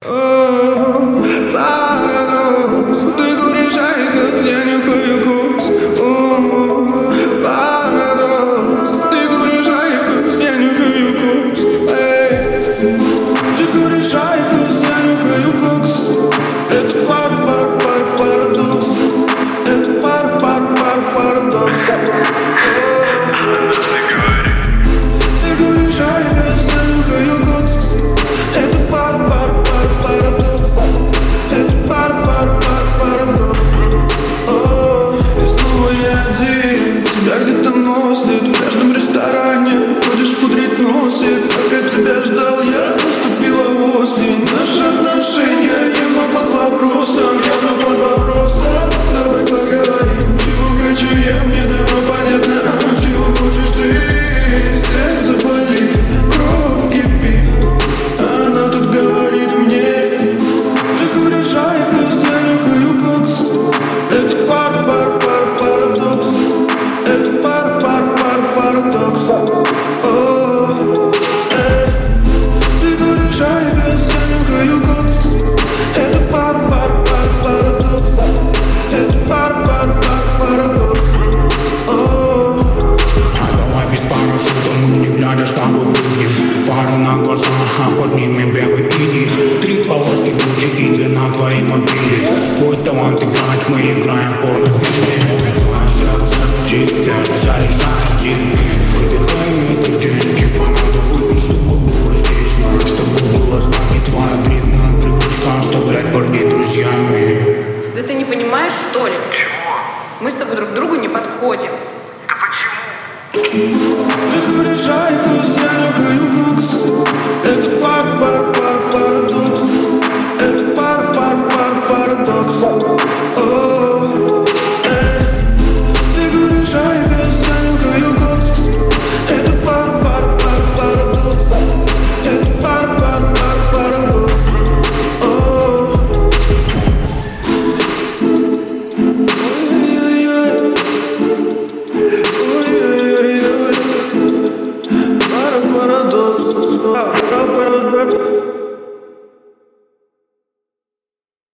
Парадокс, ты куришь айкос, я нюхаю кокс. Парадокс, ты куришь айкос, я нюхаю кокс. Ты куришь айкос, я нюхаю кокс. Это парадокс. Это парадокс. Ты куришь айкос, я нюхаю кокс. Это парадокс. Это парадокс. И снова я один, тебя где-то носит. В каждом ресторане ходишь пудрить носик. Пока тебя ждал я, наступила осень. Наши отношения явно под вопросом. Давай поговорим, чего хочу я, мне давно понятно. А чего хочешь ты? Сердце болит, кровь кипит. Она тут говорит мне: ты куришь айкос, я нюхаю кокс. Это парадокс. Это парадокс. Ты куришь айкос, я нюхаю кокс. Это парадокс. Это парадокс. А давай без парашюта, мы не глядя с тобой прыгнем. Пару на глаза, а поднимем белый кини. 3 полоски Гуччи и длина твоей мобили. Твой талант играть, мы играем в порнофильме. Твое сердце читер, заряжаешь читер. Выдыхай этот день, типа надо выпить, чтобы было здесь. Знаю, чтобы было с нами твоя вредная привычка оставлять парней друзьями. Да ты не понимаешь, что ли? Чего? Мы с тобой друг другу не подходим. Да почему?